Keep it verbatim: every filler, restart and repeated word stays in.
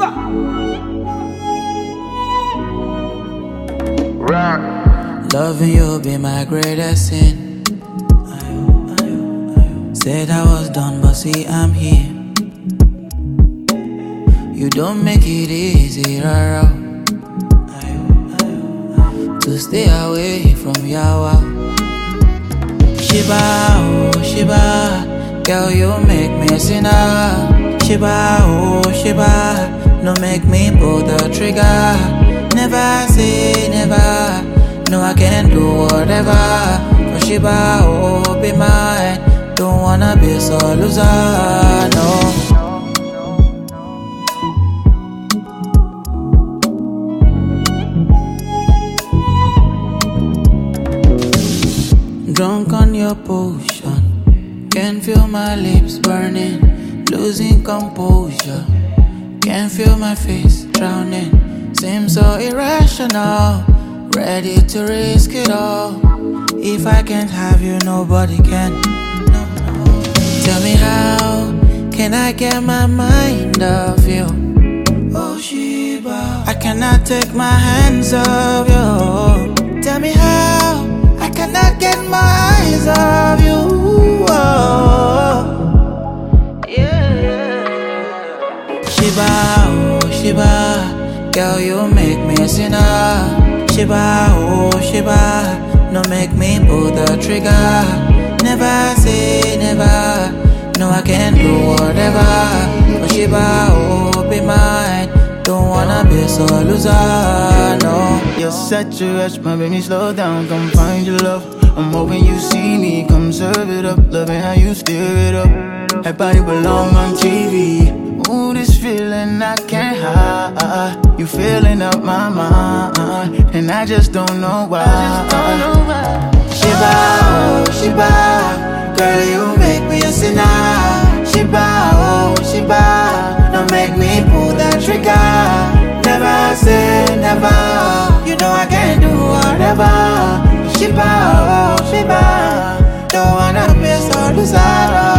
Loving you be my greatest sin. Said I was done, but see I'm here. You don't make it easy, rara, to stay away from Yawa. Shiba, oh Shiba, girl you make me sinner. Shiba, oh Shiba, no make me pull the trigger. Never say never, no I can do whatever. For Shiba, oh be mine, don't wanna be so loser, no. Drunk on your potion, can feel my lips burning, losing composure. Can feel my face drowning, seems so irrational, ready to risk it all. If I can't have you, nobody can. No, no. Tell me how can I get my mind off you? Oh Shiba, I cannot take my hands off you. Tell me how I cannot get my eyes off you. Oh, yeah. Shiba, oh Shiba, girl you make me a sinner. Shiba, oh Shiba, no make me pull the trigger. Never say never, no I can do whatever. For Shiba, oh be mine, don't wanna be so loser, no. You're such a rush, my baby, slow down, come find your love. I'm hoping you see me, come serve it up. Loving how you stir it up, that body belong on T V. Ooh, this feeling I can't hide. You filling up my mind, and I just don't know why. I just don't know why. Shiba, oh Shiba, girl you make me a sinner. Shiba, oh Shiba, don't make me pull that trigger. Never say never, you know I can do whatever. Shiba, oh Shiba, don't wanna be so loser.